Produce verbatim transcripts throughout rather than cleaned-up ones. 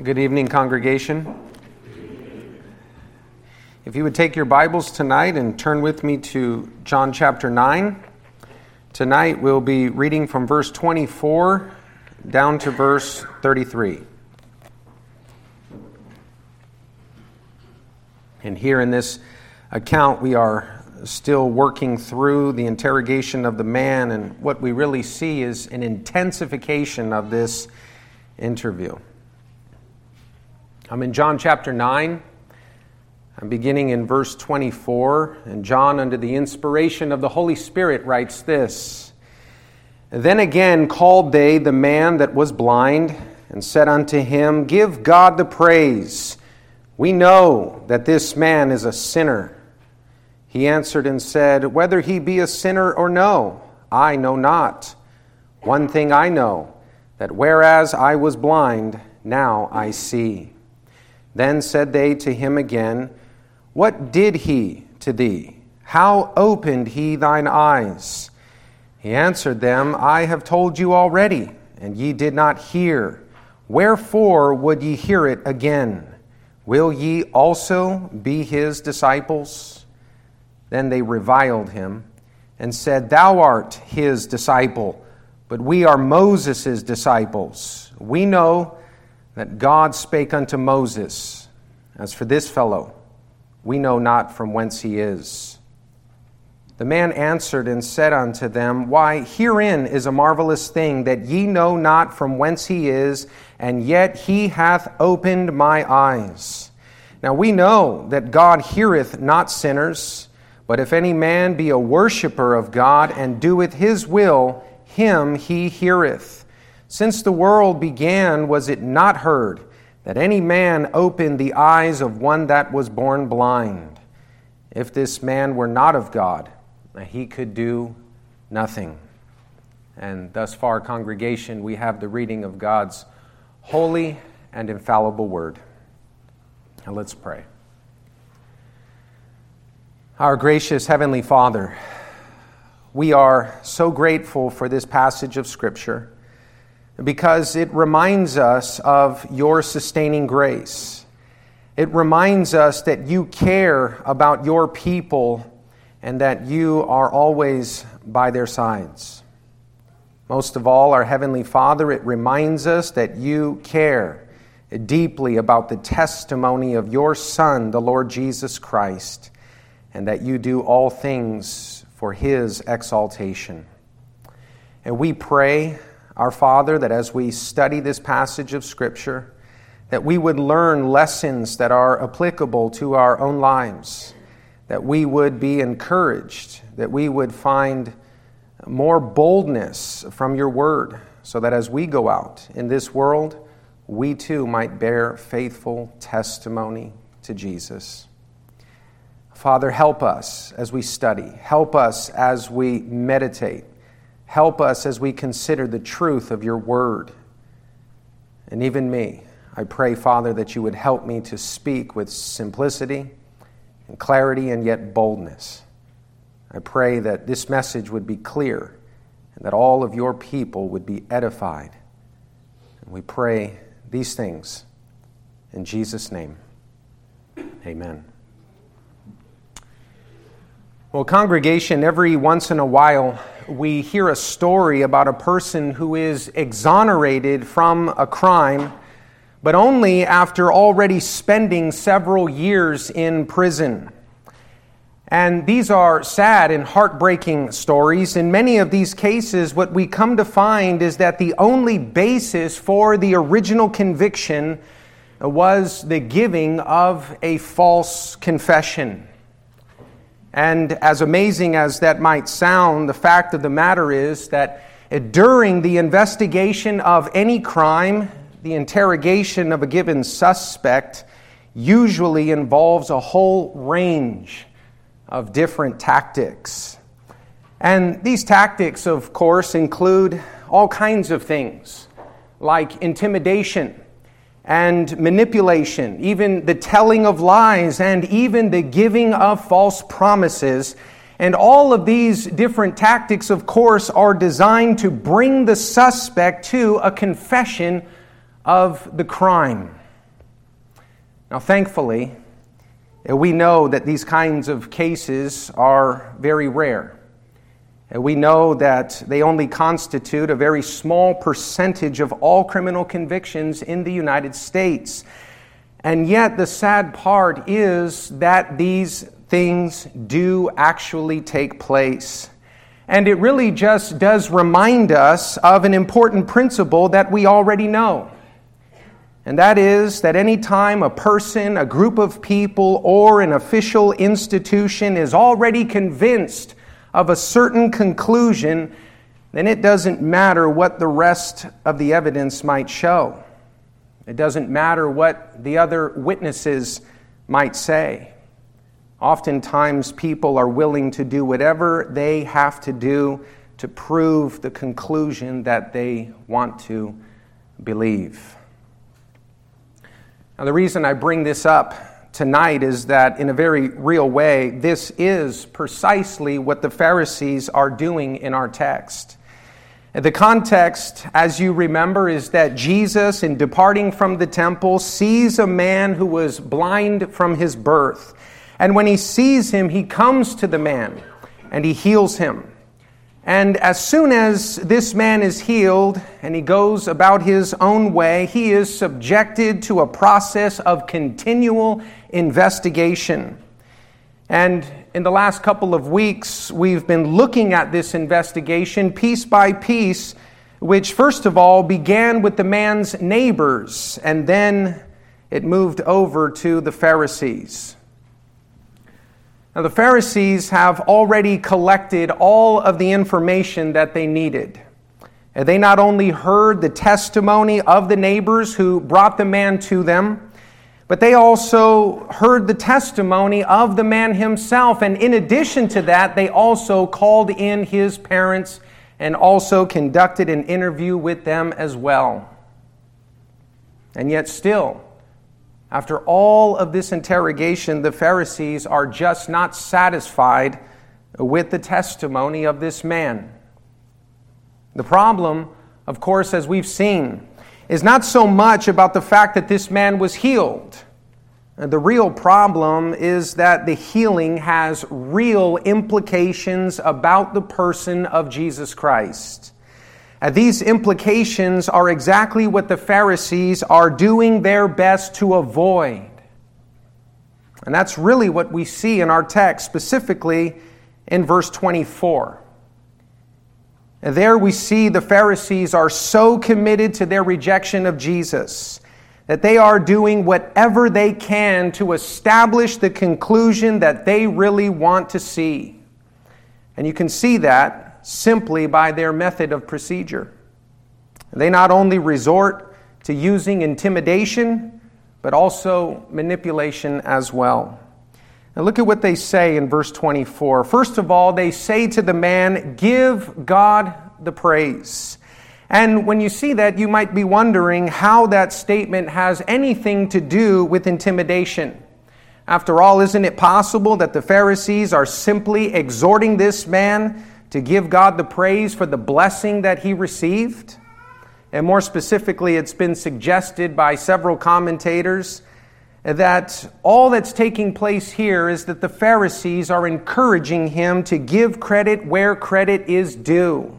Good evening, congregation. If you would take your Bibles tonight and turn with me to John chapter nine. Tonight we'll be reading from verse twenty-four down to verse thirty-three. And here in this account we are still working through the interrogation of the man, and what we really see is an intensification of this interview. I'm in John chapter nine. I'm beginning in verse twenty-four, and John, under the inspiration of the Holy Spirit, writes this: Then again called they the man that was blind, and said unto him, Give God the praise. We know that this man is a sinner. He answered and said, Whether he be a sinner or no, I know not. One thing I know, that whereas I was blind, now I see. Then said they to him again, What did he to thee? How opened he thine eyes? He answered them, I have told you already, and ye did not hear. Wherefore would ye hear it again? Will ye also be his disciples? Then they reviled him, and said, Thou art his disciple, but we are Moses' disciples. We know that God spake unto Moses. As for this fellow, we know not from whence he is. The man answered and said unto them, Why, herein is a marvelous thing, that ye know not from whence he is, and yet he hath opened my eyes. Now we know that God heareth not sinners, but if any man be a worshipper of God, and doeth his will, him he heareth. Since the world began, was it not heard that any man opened the eyes of one that was born blind? If this man were not of God, he could do nothing. And thus far, congregation, we have the reading of God's holy and infallible word. Now let's pray. Our gracious Heavenly Father, we are so grateful for this passage of Scripture, because it reminds us of your sustaining grace. It reminds us that you care about your people and that you are always by their sides. Most of all, our Heavenly Father, it reminds us that you care deeply about the testimony of your Son, the Lord Jesus Christ, and that you do all things for his exaltation. And we pray, our Father, that as we study this passage of Scripture, that we would learn lessons that are applicable to our own lives, that we would be encouraged, that we would find more boldness from your word, so that as we go out in this world, we too might bear faithful testimony to Jesus. Father, help us as we study. Help us as we meditate. Help us as we consider the truth of your word. And even me, I pray, Father, that you would help me to speak with simplicity and clarity and yet boldness. I pray that this message would be clear and that all of your people would be edified. And we pray these things in Jesus' name. Amen. Well, congregation, every once in a while we hear a story about a person who is exonerated from a crime, but only after already spending several years in prison. And these are sad and heartbreaking stories. In many of these cases, what we come to find is that the only basis for the original conviction was the giving of a false confession. And as amazing as that might sound, the fact of the matter is that during the investigation of any crime, the interrogation of a given suspect usually involves a whole range of different tactics. And these tactics, of course, include all kinds of things, like intimidation and manipulation, even the telling of lies, and even the giving of false promises. And all of these different tactics, of course, are designed to bring the suspect to a confession of the crime. Now, thankfully, we know that these kinds of cases are very rare. We know that they only constitute a very small percentage of all criminal convictions in the United States. And yet, the sad part is that these things do actually take place. And it really just does remind us of an important principle that we already know. And that is that any time a person, a group of people, or an official institution is already convinced of a certain conclusion, then it doesn't matter what the rest of the evidence might show. It doesn't matter what the other witnesses might say. Oftentimes, people are willing to do whatever they have to do to prove the conclusion that they want to believe. Now, the reason I bring this up tonight is that, in a very real way, this is precisely what the Pharisees are doing in our text. The context, as you remember, is that Jesus, in departing from the temple, sees a man who was blind from his birth. And when he sees him, he comes to the man and he heals him. And as soon as this man is healed and he goes about his own way, he is subjected to a process of continual investigation. And in the last couple of weeks, we've been looking at this investigation piece by piece, which first of all began with the man's neighbors, and then it moved over to the Pharisees. Now, the Pharisees have already collected all of the information that they needed. And they not only heard the testimony of the neighbors who brought the man to them, but they also heard the testimony of the man himself. And in addition to that, they also called in his parents and also conducted an interview with them as well. And yet still, after all of this interrogation, the Pharisees are just not satisfied with the testimony of this man. The problem, of course, as we've seen, is not so much about the fact that this man was healed. The real problem is that the healing has real implications about the person of Jesus Christ. And these implications are exactly what the Pharisees are doing their best to avoid. And that's really what we see in our text, specifically in verse twenty-four. And there we see the Pharisees are so committed to their rejection of Jesus that they are doing whatever they can to establish the conclusion that they really want to see. And you can see that simply by their method of procedure. They not only resort to using intimidation, but also manipulation as well. Now look at what they say in verse twenty-four. First of all, they say to the man, "Give God the praise." And when you see that, you might be wondering how that statement has anything to do with intimidation. After all, isn't it possible that the Pharisees are simply exhorting this man to give God the praise for the blessing that he received? And more specifically, it's been suggested by several commentators that all that's taking place here is that the Pharisees are encouraging him to give credit where credit is due.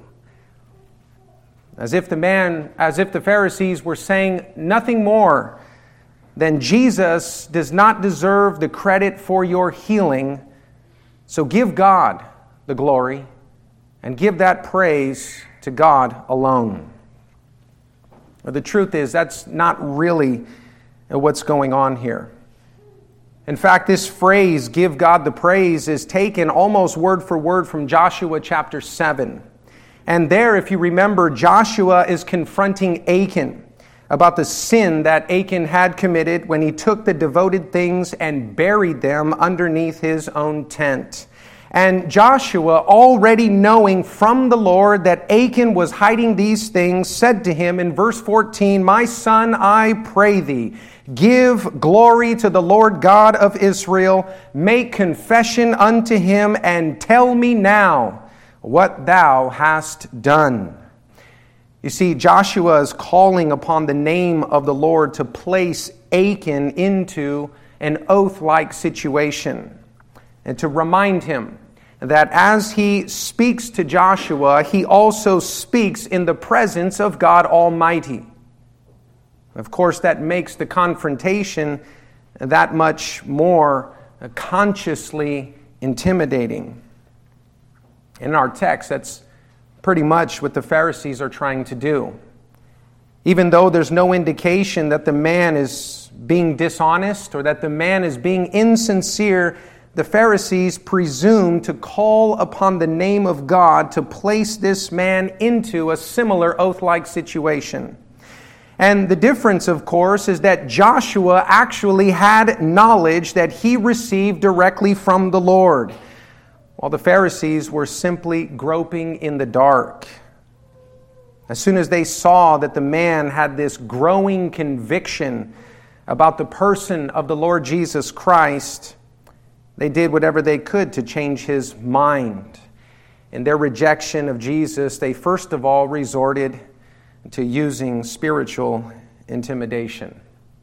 As if the man, as if the Pharisees were saying nothing more than Jesus does not deserve the credit for your healing, so give God the glory and give that praise to God alone. The truth is, that's not really what's going on here. In fact, this phrase, "give God the praise," is taken almost word for word from Joshua chapter seven. And there, if you remember, Joshua is confronting Achan about the sin that Achan had committed when he took the devoted things and buried them underneath his own tent. And Joshua, already knowing from the Lord that Achan was hiding these things, said to him in verse fourteen, "My son, I pray thee, give glory to the Lord God of Israel, make confession unto him, and tell me now what thou hast done." You see, Joshua is calling upon the name of the Lord to place Achan into an oath-like situation and to remind him that as he speaks to Joshua, he also speaks in the presence of God Almighty. Of course, that makes the confrontation that much more consciously intimidating. In our text, that's pretty much what the Pharisees are trying to do. Even though there's no indication that the man is being dishonest or that the man is being insincere, the Pharisees presume to call upon the name of God to place this man into a similar oath-like situation. And the difference, of course, is that Joshua actually had knowledge that he received directly from the Lord, while the Pharisees were simply groping in the dark. As soon as they saw that the man had this growing conviction about the person of the Lord Jesus Christ, they did whatever they could to change his mind. In their rejection of Jesus, they first of all resorted to using spiritual intimidation.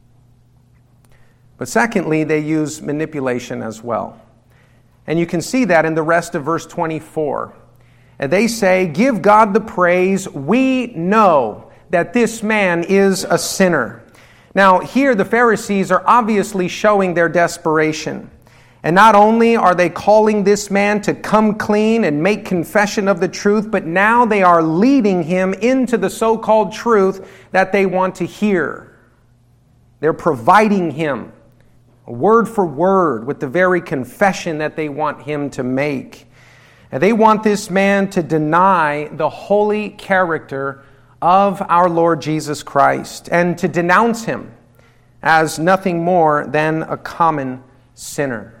But secondly, they use manipulation as well. And you can see that in the rest of verse twenty-four. And they say, "Give God the praise. We know that this man is a sinner." Now, here the Pharisees are obviously showing their desperation. And not only are they calling this man to come clean and make confession of the truth, but now they are leading him into the so-called truth that they want to hear. They're providing him word for word with the very confession that they want him to make. And they want this man to deny the holy character of our Lord Jesus Christ and to denounce him as nothing more than a common sinner.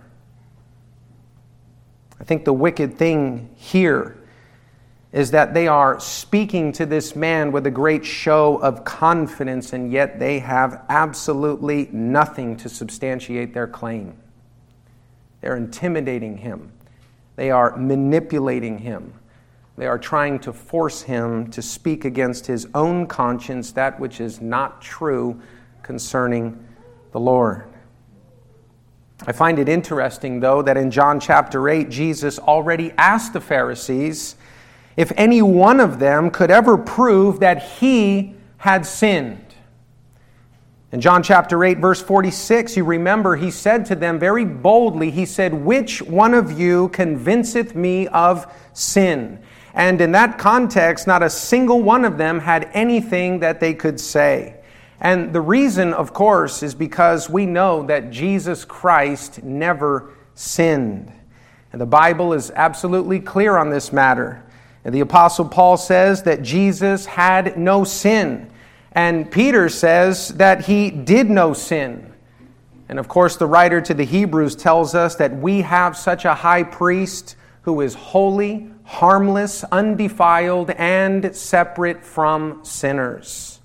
I think the wicked thing here is that they are speaking to this man with a great show of confidence, and yet they have absolutely nothing to substantiate their claim. They're intimidating him. They are manipulating him. They are trying to force him to speak against his own conscience, that which is not true concerning the Lord. I find it interesting, though, that in John chapter eight, Jesus already asked the Pharisees if any one of them could ever prove that he had sinned. In John chapter eight, verse forty-six, you remember he said to them very boldly, he said, "Which one of you convinceth me of sin?" And in that context, not a single one of them had anything that they could say. And the reason, of course, is because we know that Jesus Christ never sinned. And the Bible is absolutely clear on this matter. And the Apostle Paul says that Jesus had no sin. And Peter says that he did no sin. And of course, the writer to the Hebrews tells us that we have such a high priest who is holy, harmless, undefiled, and separate from sinners.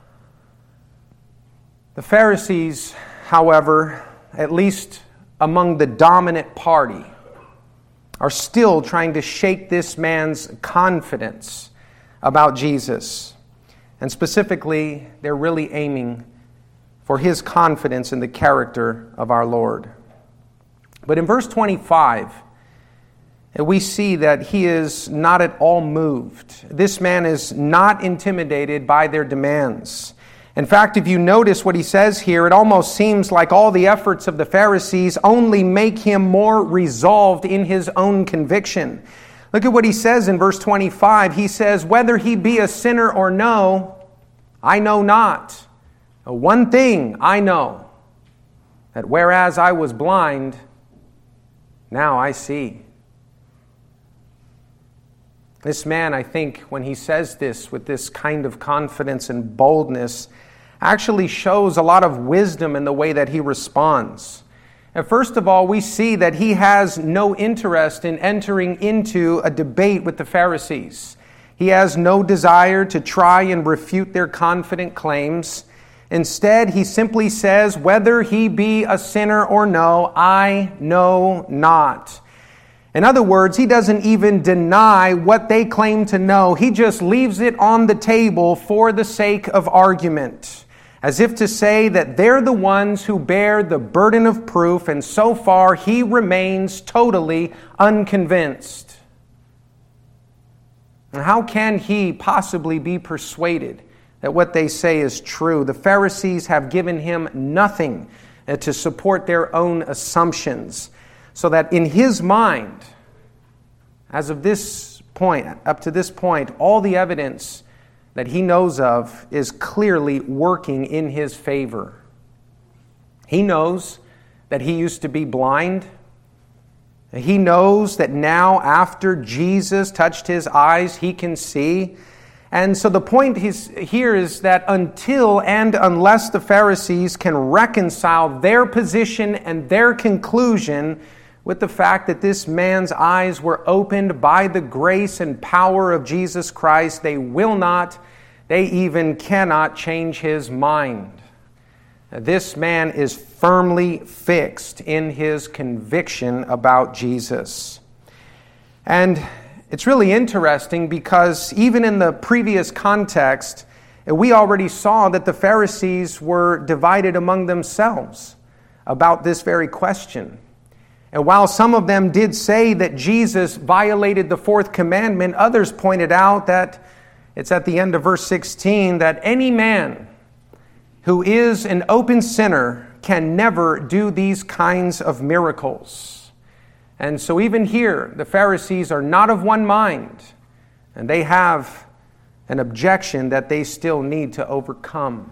The Pharisees, however, at least among the dominant party, are still trying to shake this man's confidence about Jesus. And specifically, they're really aiming for his confidence in the character of our Lord. But in verse twenty-five, we see that he is not at all moved. This man is not intimidated by their demands. In fact, if you notice what he says here, it almost seems like all the efforts of the Pharisees only make him more resolved in his own conviction. Look at what he says in verse twenty-five. He says, "Whether he be a sinner or no, I know not. One thing I know, that whereas I was blind, now I see." This man, I think, when he says this with this kind of confidence and boldness, actually shows a lot of wisdom in the way that he responds. And first of all, we see that he has no interest in entering into a debate with the Pharisees. He has no desire to try and refute their confident claims. Instead, he simply says, "Whether he be a sinner or no, I know not." In other words, he doesn't even deny what they claim to know. He just leaves it on the table for the sake of argument, as if to say that they're the ones who bear the burden of proof, and so far he remains totally unconvinced. And how can he possibly be persuaded that what they say is true? The Pharisees have given him nothing to support their own assumptions, so that in his mind, as of this point, up to this point, all the evidence that he knows of is clearly working in his favor. He knows that he used to be blind. He knows that now, after Jesus touched his eyes, he can see. And so the point here is that until and unless the Pharisees can reconcile their position and their conclusion with the fact that this man's eyes were opened by the grace and power of Jesus Christ, they will not, they even cannot change his mind. This man is firmly fixed in his conviction about Jesus. And it's really interesting because even in the previous context, we already saw that the Pharisees were divided among themselves about this very question. And while some of them did say that Jesus violated the fourth commandment, others pointed out that it's at the end of verse sixteen that any man who is an open sinner can never do these kinds of miracles. And so even here, the Pharisees are not of one mind, and they have an objection that they still need to overcome.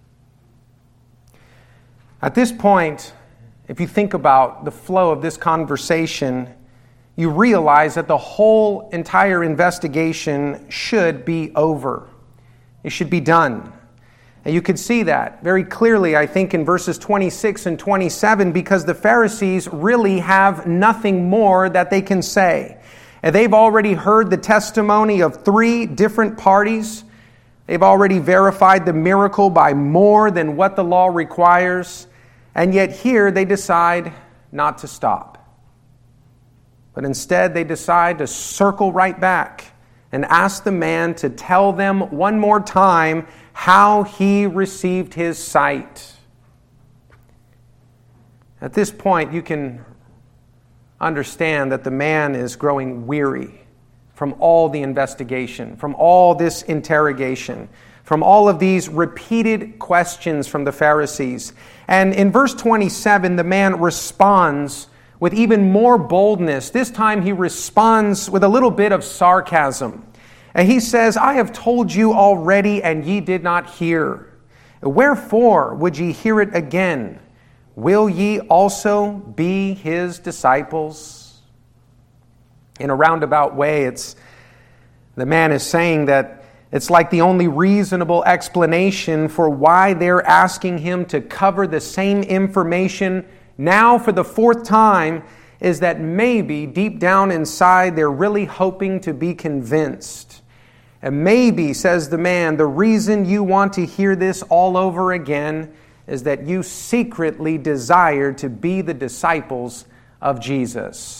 At this point, if you think about the flow of this conversation, you realize that the whole entire investigation should be over. It should be done. And you could see that very clearly, I think, in verses twenty-six and twenty-seven, because the Pharisees really have nothing more that they can say. And they've already heard the testimony of three different parties. They've already verified the miracle by more than what the law requires. And yet here they decide not to stop. But instead they decide to circle right back and ask the man to tell them one more time how he received his sight. At this point, you can understand that the man is growing weary from all the investigation, from all this interrogation, from all of these repeated questions from the Pharisees. And in verse twenty-seven, the man responds with even more boldness. This time he responds with a little bit of sarcasm. And he says, I have told you already, and ye did not hear. Wherefore would ye hear it again? Will ye also be his disciples? In a roundabout way, it's the man is saying that it's like the only reasonable explanation for why they're asking him to cover the same information now for the fourth time is that maybe deep down inside they're really hoping to be convinced. And maybe, says the man, the reason you want to hear this all over again is that you secretly desire to be the disciples of Jesus.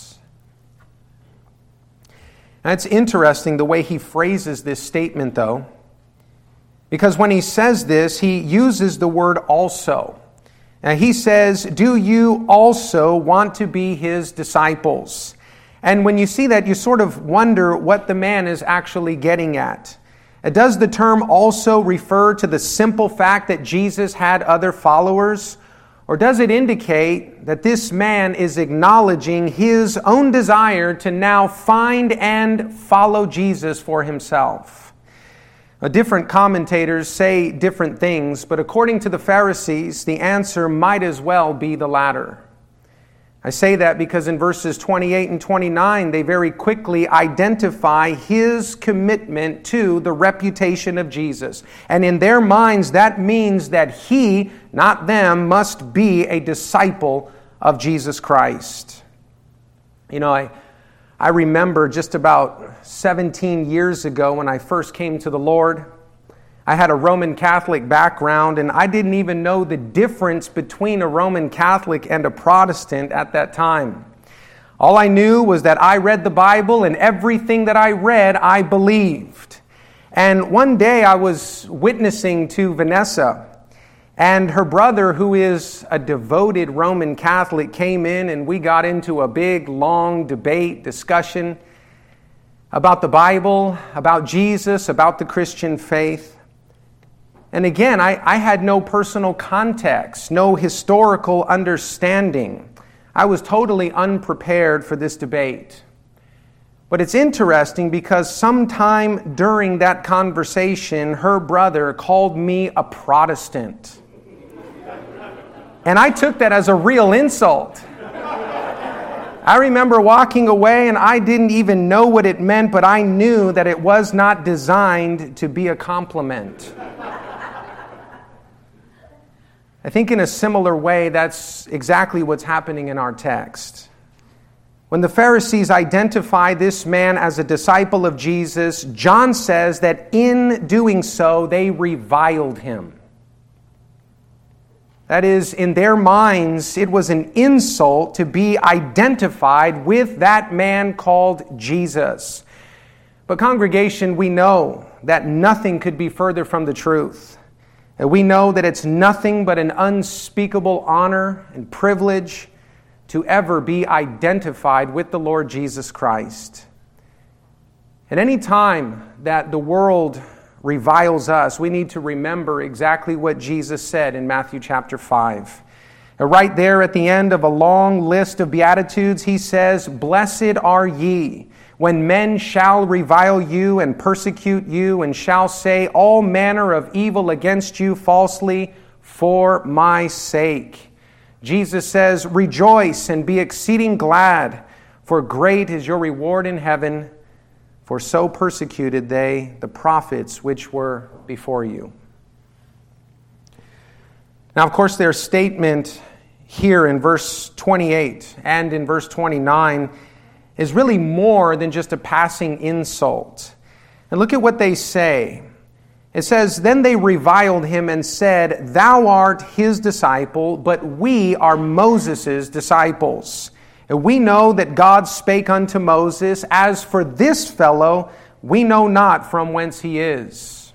Now, it's interesting the way he phrases this statement, though, because when he says this, he uses the word also. Now, he says, do you also want to be his disciples? And when you see that, you sort of wonder what the man is actually getting at. Does the term also refer to the simple fact that Jesus had other followers? Or does it indicate that this man is acknowledging his own desire to now find and follow Jesus for himself? Now, different commentators say different things, but according to the Pharisees, the answer might as well be the latter. I say that because in verses twenty-eight and twenty-nine, they very quickly identify his commitment to the reputation of Jesus. And in their minds, that means that he, not them, must be a disciple of Jesus Christ. You know, I, I remember just about seventeen years ago when I first came to the Lord. I had a Roman Catholic background, and I didn't even know the difference between a Roman Catholic and a Protestant at that time. All I knew was that I read the Bible, and everything that I read, I believed. And one day I was witnessing to Vanessa, and her brother, who is a devoted Roman Catholic, came in, and we got into a big, long debate, discussion about the Bible, about Jesus, about the Christian faith. And again, I, I had no personal context, no historical understanding. I was totally unprepared for this debate. But it's interesting because sometime during that conversation, her brother called me a Protestant. And I took that as a real insult. I remember walking away and I didn't even know what it meant, but I knew that it was not designed to be a compliment. I think in a similar way, that's exactly what's happening in our text. When the Pharisees identify this man as a disciple of Jesus, John says that in doing so, they reviled him. That is, in their minds, it was an insult to be identified with that man called Jesus. But congregation, we know that nothing could be further from the truth. We know that it's nothing but an unspeakable honor and privilege to ever be identified with the Lord Jesus Christ. At any time that the world reviles us, we need to remember exactly what Jesus said in Matthew chapter five. Right there at the end of a long list of Beatitudes, he says, "Blessed are ye, when men shall revile you and persecute you, and shall say all manner of evil against you falsely for my sake." Jesus says, "Rejoice and be exceeding glad, for great is your reward in heaven, for so persecuted they the prophets which were before you." Now, of course, their statement here in verse twenty-eight and in verse twenty-nine is really more than just a passing insult. And look at what they say. It says, "Then they reviled him and said, 'Thou art his disciple, but we are Moses' disciples. And we know that God spake unto Moses. As for this fellow, we know not from whence he is.'"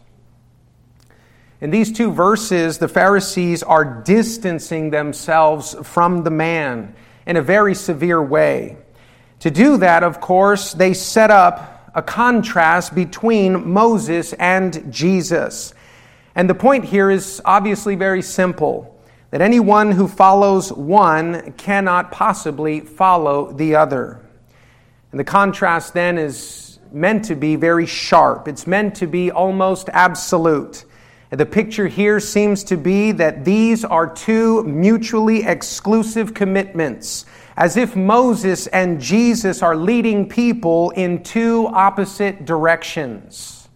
In these two verses, the Pharisees are distancing themselves from the man in a very severe way. To do that, of course, they set up a contrast between Moses and Jesus. And the point here is obviously very simple, that anyone who follows one cannot possibly follow the other. And the contrast then is meant to be very sharp. It's meant to be almost absolute. And the picture here seems to be that these are two mutually exclusive commitments, as if Moses and Jesus are leading people in two opposite directions.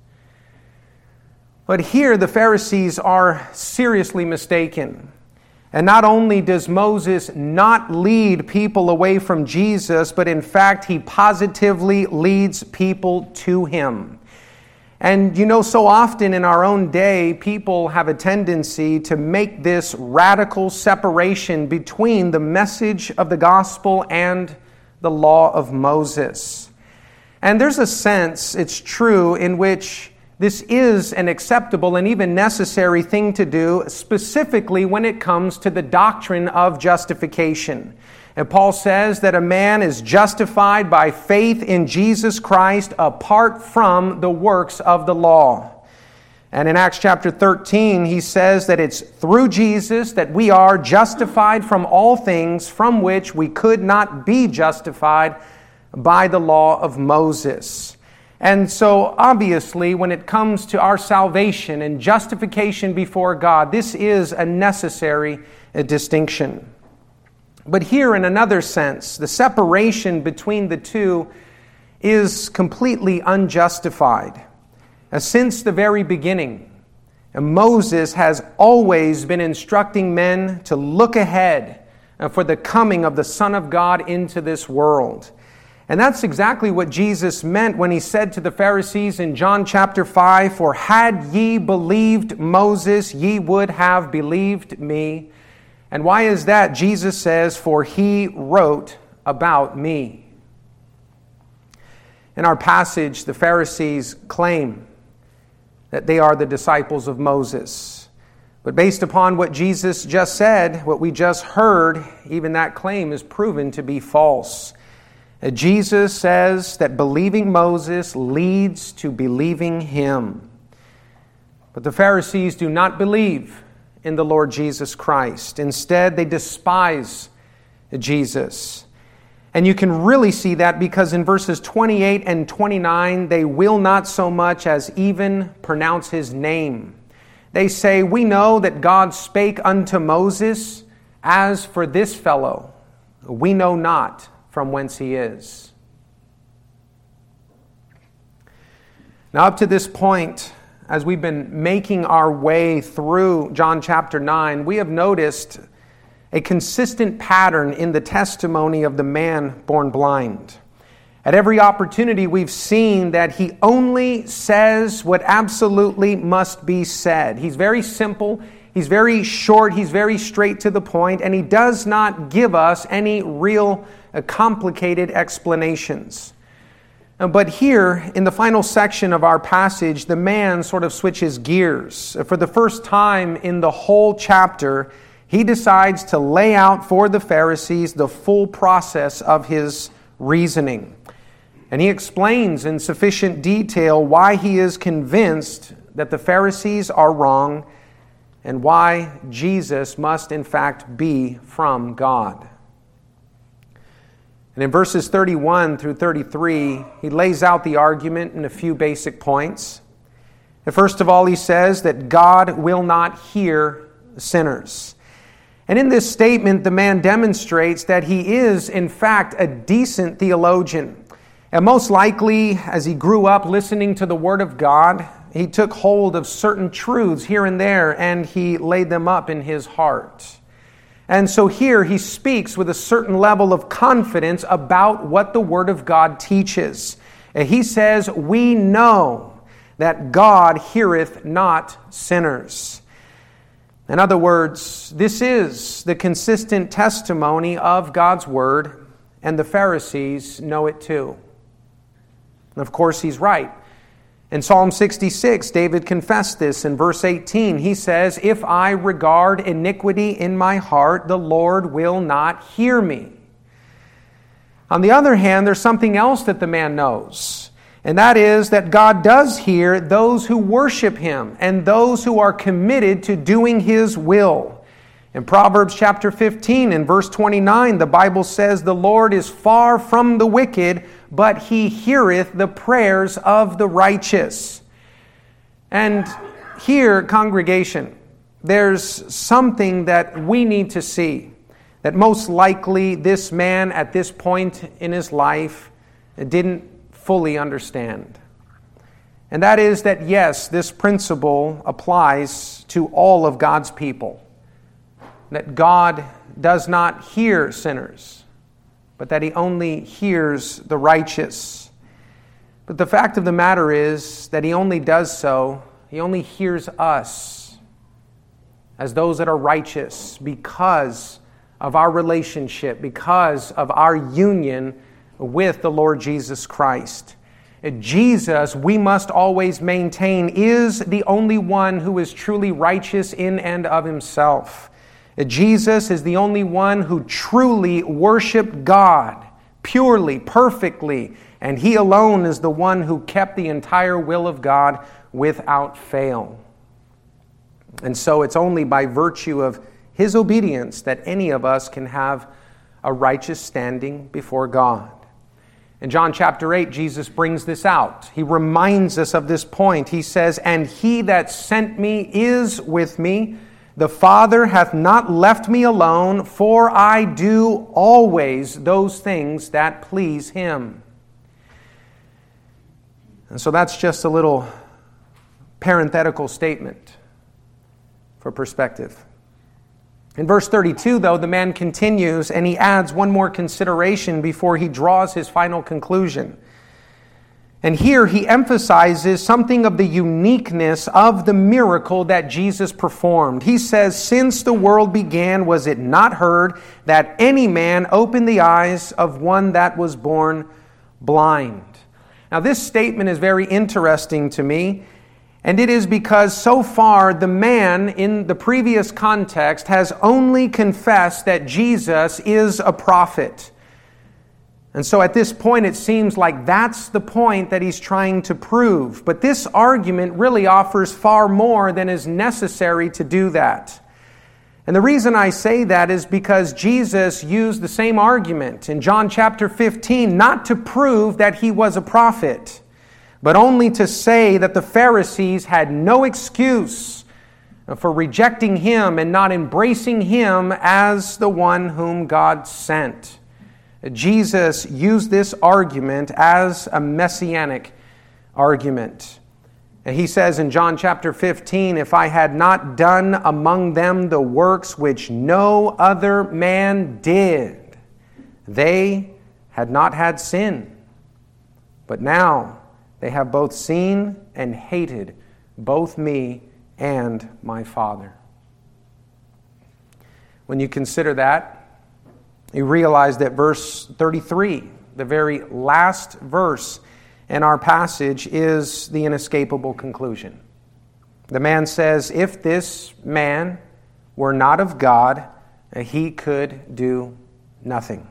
But here the Pharisees are seriously mistaken. And not only does Moses not lead people away from Jesus, but in fact he positively leads people to him. And you know, so often in our own day, people have a tendency to make this radical separation between the message of the gospel and the law of Moses. And there's a sense, it's true, in which this is an acceptable and even necessary thing to do, specifically when it comes to the doctrine of justification. And Paul says that a man is justified by faith in Jesus Christ apart from the works of the law. And in Acts chapter thirteen, he says that it's through Jesus that we are justified from all things from which we could not be justified by the law of Moses. And so obviously, when it comes to our salvation and justification before God, this is a necessary distinction. But here, in another sense, the separation between the two is completely unjustified. Since the very beginning, Moses has always been instructing men to look ahead for the coming of the Son of God into this world. And that's exactly what Jesus meant when he said to the Pharisees in John chapter five, "For had ye believed Moses, ye would have believed me." And why is that? Jesus says, "For he wrote about me?" In our passage, the Pharisees claim that they are the disciples of Moses. But based upon what Jesus just said, what we just heard, even that claim is proven to be false. Jesus says that believing Moses leads to believing him. But the Pharisees do not believe in the Lord Jesus Christ. Instead, they despise Jesus. And you can really see that because in verses twenty-eight and twenty-nine, they will not so much as even pronounce his name. They say, "We know that God spake unto Moses. As for this fellow, we know not from whence he is." Now, up to this point, as we've been making our way through John chapter nine, we have noticed a consistent pattern in the testimony of the man born blind. At every opportunity, we've seen that he only says what absolutely must be said. He's very simple, he's very short, he's very straight to the point, and he does not give us any real uh, complicated explanations. Uh, But here, in the final section of our passage, the man sort of switches gears. For the first time in the whole chapter, he decides to lay out for the Pharisees the full process of his reasoning. And he explains in sufficient detail why he is convinced that the Pharisees are wrong and why Jesus must in fact be from God. And in verses thirty-one through thirty-three, he lays out the argument in a few basic points. And first of all, he says that God will not hear sinners. And in this statement, the man demonstrates that he is, in fact, a decent theologian. And most likely, as he grew up listening to the Word of God, he took hold of certain truths here and there, and he laid them up in his heart. And so here he speaks with a certain level of confidence about what the Word of God teaches. And he says, "We know that God heareth not sinners." In other words, this is the consistent testimony of God's Word, and the Pharisees know it too. And of course, he's right. In Psalm sixty-six, David confessed this in verse eighteen. He says, "If I regard iniquity in my heart, the Lord will not hear me." On the other hand, there's something else that the man knows, and that is that God does hear those who worship Him and those who are committed to doing His will. In Proverbs chapter fifteen, in verse twenty-nine, the Bible says, "The Lord is far from the wicked, but He heareth the prayers of the righteous." And here, congregation, there's something that we need to see, that most likely this man at this point in his life didn't fully understand. And that is that, yes, this principle applies to all of God's people. That God does not hear sinners, but that He only hears the righteous. But the fact of the matter is that He only does so, He only hears us as those that are righteous because of our relationship, because of our union with the Lord Jesus Christ. Jesus, we must always maintain, is the only one who is truly righteous in and of Himself. Jesus is the only one who truly worshiped God purely, perfectly, and He alone is the one who kept the entire will of God without fail. And so it's only by virtue of His obedience that any of us can have a righteous standing before God. In John chapter eight, Jesus brings this out. He reminds us of this point. He says, "And He that sent me is with me. The Father hath not left me alone, for I do always those things that please Him." And so that's just a little parenthetical statement for perspective. In verse thirty-two, though, the man continues and he adds one more consideration before he draws his final conclusion. And here he emphasizes something of the uniqueness of the miracle that Jesus performed. He says, "Since the world began, was it not heard that any man opened the eyes of one that was born blind?" Now this statement is very interesting to me, and it is because so far the man in the previous context has only confessed that Jesus is a prophet. And so at this point, it seems like that's the point that he's trying to prove. But this argument really offers far more than is necessary to do that. And the reason I say that is because Jesus used the same argument in John chapter fifteen, not to prove that he was a prophet, but only to say that the Pharisees had no excuse for rejecting him and not embracing him as the one whom God sent. Jesus used this argument as a messianic argument. And he says in John chapter fifteen, "If I had not done among them the works which no other man did, they had not had sin. But now they have both seen and hated both me and my Father." When you consider that, you realize that verse thirty-three, the very last verse in our passage, is the inescapable conclusion. The man says, if this man were not of God, he could do nothing.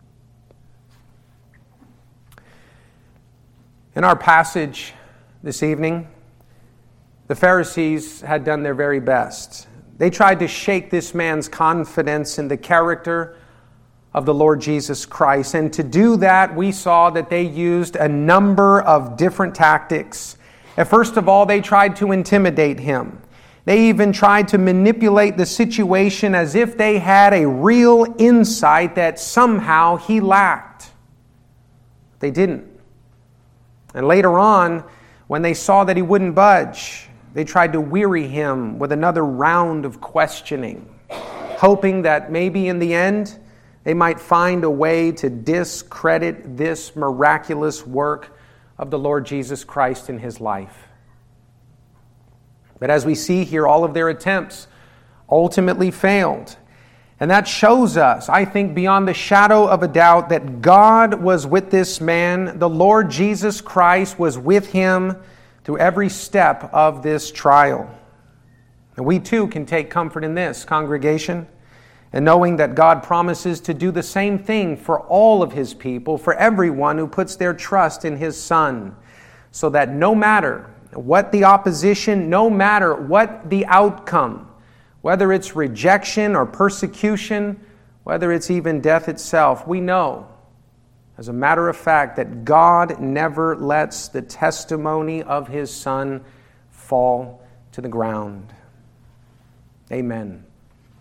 In our passage this evening, the Pharisees had done their very best. They tried to shake this man's confidence in the character of the Lord Jesus Christ. And to do that, we saw that they used a number of different tactics. And first of all, they tried to intimidate him. They even tried to manipulate the situation as if they had a real insight that somehow he lacked. They didn't. And later on, when they saw that he wouldn't budge, they tried to weary him with another round of questioning, hoping that maybe in the end, they might find a way to discredit this miraculous work of the Lord Jesus Christ in his life. But as we see here, all of their attempts ultimately failed. And that shows us, I think, beyond the shadow of a doubt, that God was with this man. The Lord Jesus Christ was with him through every step of this trial. And we too can take comfort in this, congregation, and knowing that God promises to do the same thing for all of his people, for everyone who puts their trust in his Son, so that no matter what the opposition, no matter what the outcome, whether it's rejection or persecution, whether it's even death itself, we know, as a matter of fact, that God never lets the testimony of his Son fall to the ground. Amen.